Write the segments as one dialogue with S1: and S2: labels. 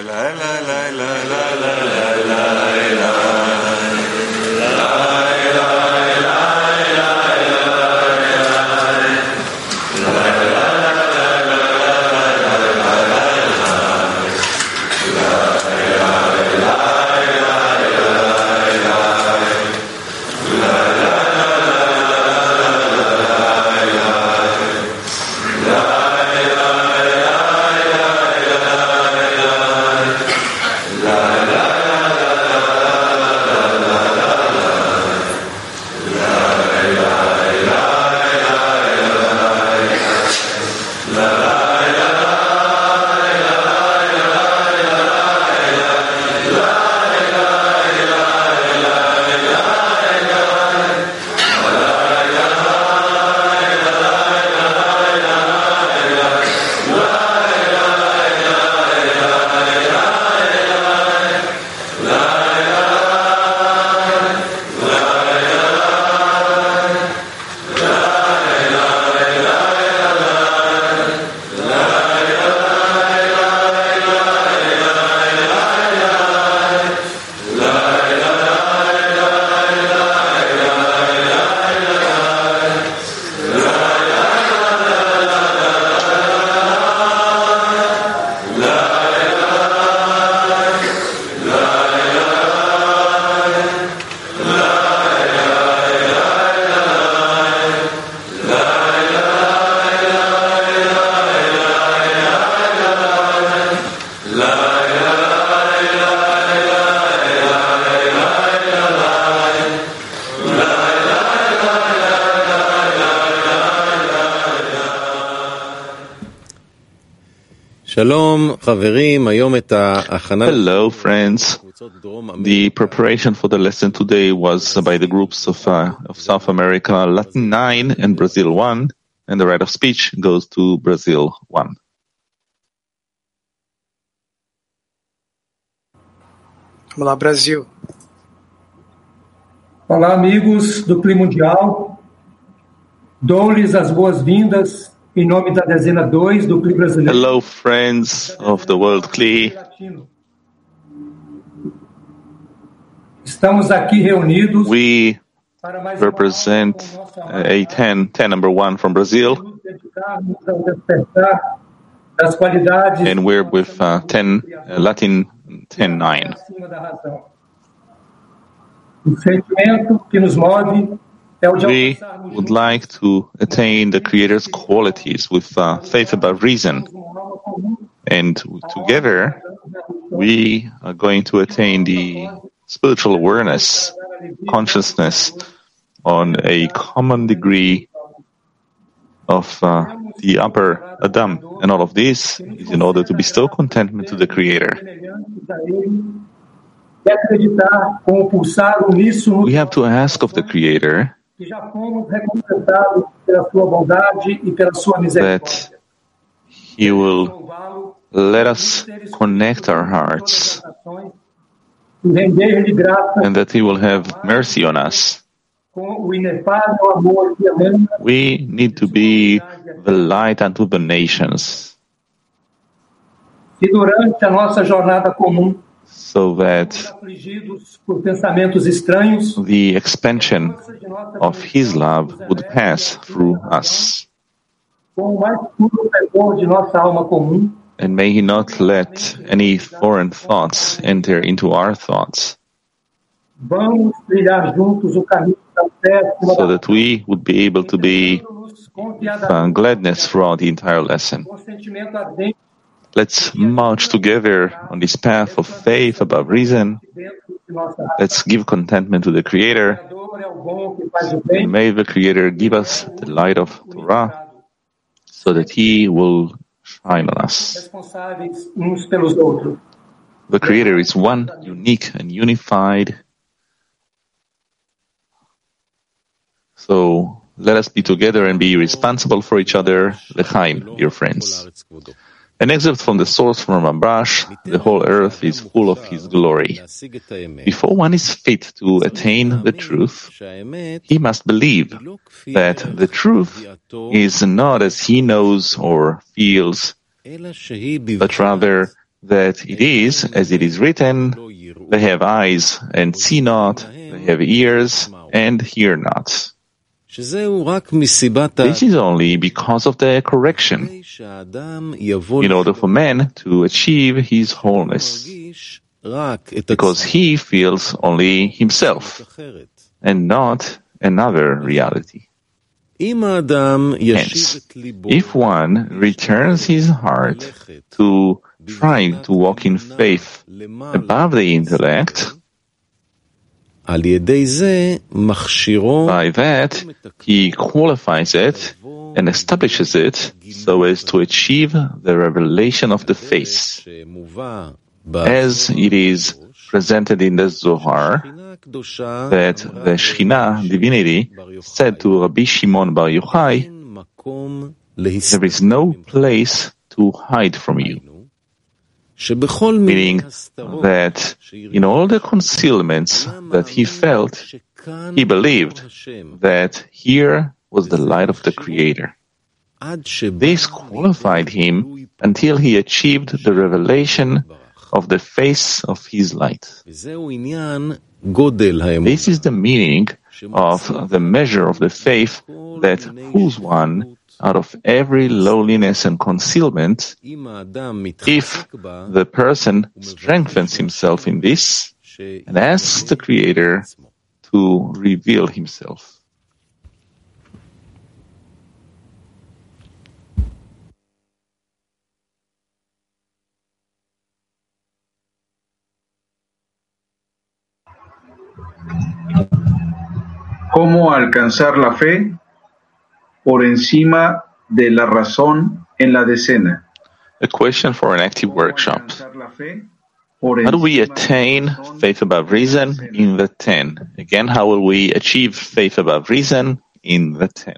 S1: Hello, friends. The preparation for the lesson today was by the groups of South America, Latin 9 and Brazil 1, and the right of speech goes to Brazil 1.
S2: Olá, Brasil.
S3: Olá, amigos do Clima Mundial. Dou-lhes as boas-vindas em nome da dezena 2 do CLI brasileiro.
S1: Hello, friends of the World CLI.
S3: Estamos aqui reunidos.
S1: We represent A10 number 1 from Brazil. And we're with Latin 10-9. We would like to attain the Creator's qualities with faith above reason. And together, we are going to attain the spiritual awareness, consciousness on a common degree of the upper Adam. And all of this is in order to bestow contentment to the Creator. We have to ask of the Creator that He will let us connect our hearts and that He will have mercy on us. We need to be the light unto the nations, so that the expansion of His love would pass through us. And may He not let any foreign thoughts enter into our thoughts, so that we would be able to be gladness throughout the entire lesson. Let's march together on this path of faith above reason. Let's give contentment to the Creator. And may the Creator give us the light of Torah so that He will shine on us. The Creator is one, unique and unified. So let us be together and be responsible for each other. L'chaim, dear friends. An excerpt from the source from Rambash: the whole earth is full of His glory. Before one is fit to attain the truth, he must believe that the truth is not as he knows or feels, but rather that it is, as it is written, they have eyes and see not, they have ears and hear not. This is only because of the correction, in order for man to achieve his wholeness, because he feels only himself and not another reality. Hence, if one returns his heart to trying to walk in faith above the intellect, by that he qualifies it and establishes it so as to achieve the revelation of the face, as it is presented in the Zohar, that the Shekhinah, divinity, said to Rabbi Shimon Bar Yochai, there is no place to hide from you. Meaning that in all the concealments that he felt, he believed that here was the light of the Creator. This qualified him until he achieved the revelation of the face of his light. This is the meaning of the measure of the faith that pulls one out of every lowliness and concealment, if the person strengthens himself in this and asks the Creator to reveal himself.
S4: ¿Cómo alcanzar la fe por encima de la razón en la decena?
S1: A question for an active workshop. How do we attain faith above reason in the 10? Again, how will we achieve faith above reason in the 10?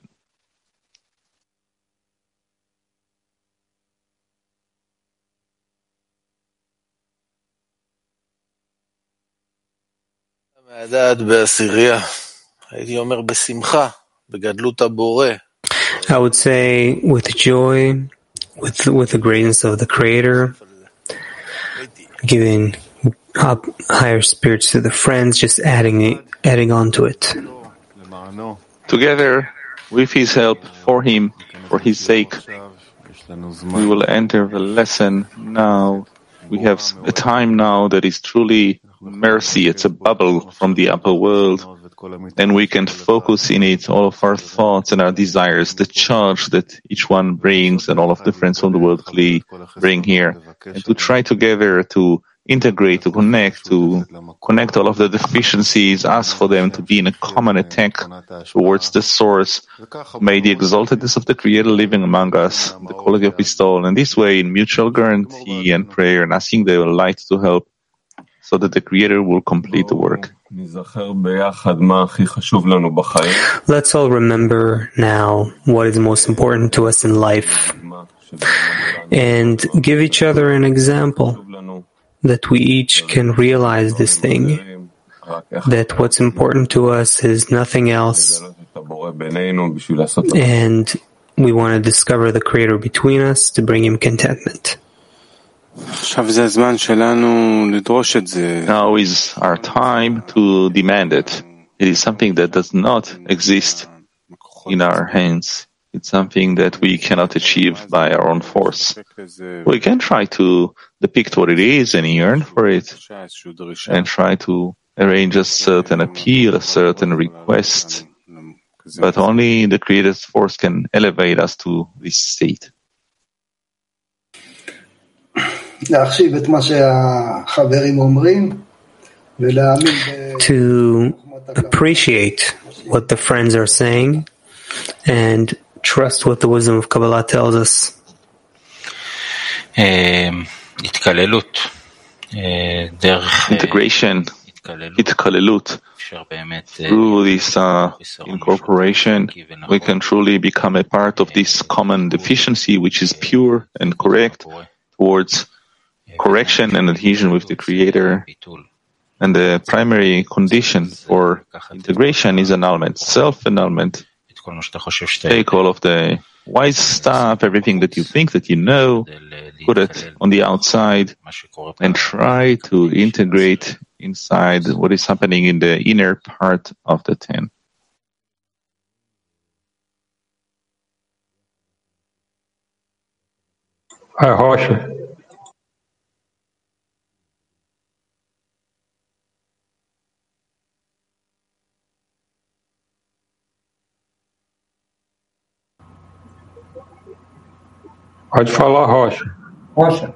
S5: I would say with joy, with the greatness of the Creator, giving up higher spirits to the friends, just adding on to it.
S1: Together, with His help, for Him, for His sake, we will enter the lesson now. We have a time now that is truly mercy. It's a bubble from the upper world, and we can focus in it all of our thoughts and our desires, the charge that each one brings and all of the friends from the world bring here, and to try together to integrate, to connect all of the deficiencies, ask for them to be in a common attack towards the source. May the exaltedness of the Creator living among us, the quality of His soul, and this way in mutual guarantee and prayer and asking the light to help, so that the Creator will complete the work.
S5: Let's all remember now what is most important to us in life and give each other an example that we each can realize this thing, that what's important to us is nothing else, and we want to discover the Creator between us to bring Him contentment.
S1: Now is our time to demand it. It is something that does not exist in our hands. It's something that we cannot achieve by our own force. We can try to depict what it is and yearn for it, and try to arrange a certain appeal, a certain request, but only the Creator's force can elevate us to this state.
S5: To appreciate what the friends are saying and trust what the wisdom of Kabbalah tells us.
S1: Integration, itkarelut. Through this incorporation, we can truly become a part of this common deficiency, which is pure and correct, towards correction and adhesion with the Creator. And the primary condition for integration is annulment, self-annulment, Take all of the wise stuff, everything that you think that you know, put it on the outside, and try to integrate inside what is happening in the inner part of the 10.
S3: Hi, Rocha. Pode falar, Rocha. Rocha.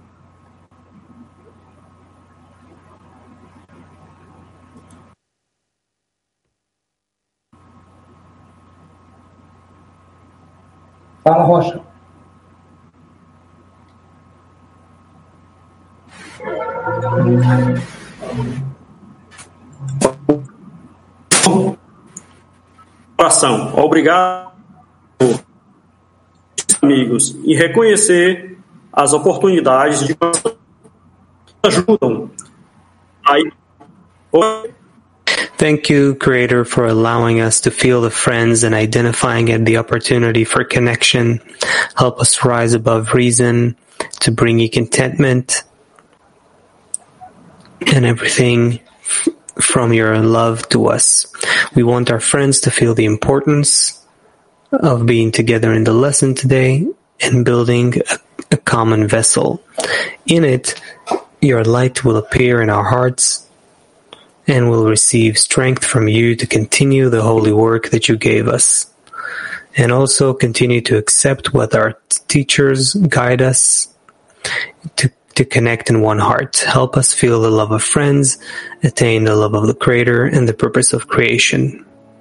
S3: Fala, Rocha.
S6: Obrigado, amigos, e reconhecer as oportunidades de que ajudam.
S5: Thank you, Creator, for allowing us to feel the friends and identifying at the opportunity for connection. Help us rise above reason to bring you contentment and everything from your love to us. We want our friends to feel the importance of being together in the lesson today and building a common vessel. In it, your light will appear in our hearts and will receive strength from you to continue the holy work that you gave us. And also continue to accept what our teachers guide us to connect in one heart. Help us feel the love of friends, attain the love of the Creator and the purpose of creation.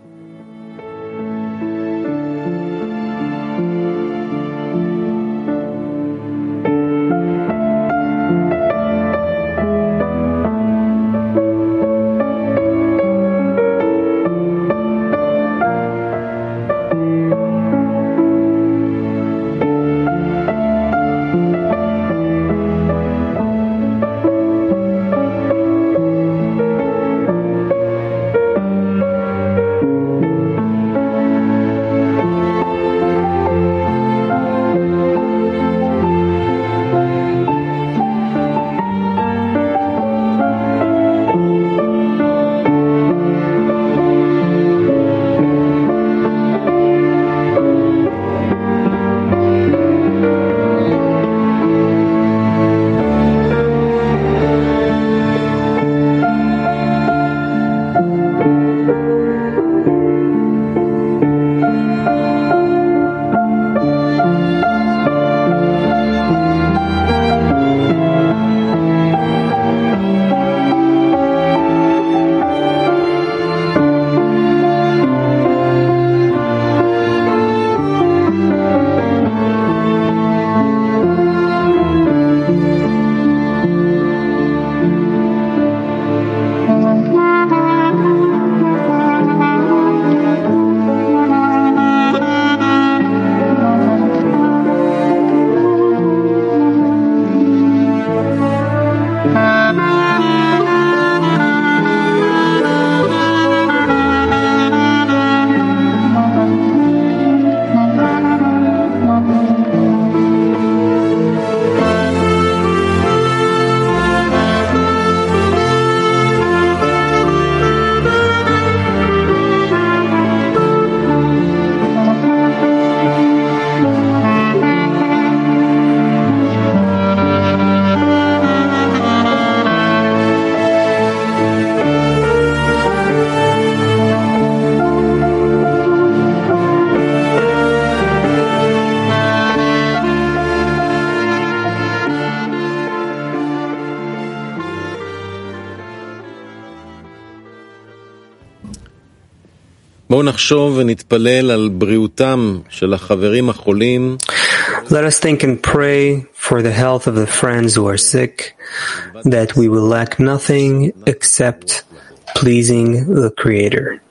S7: בואו נחשוב ונתפלל על בריאותם של החברים החולים.
S5: Let us think and pray for the health of the friends who are sick, that we will lack nothing except pleasing the Creator.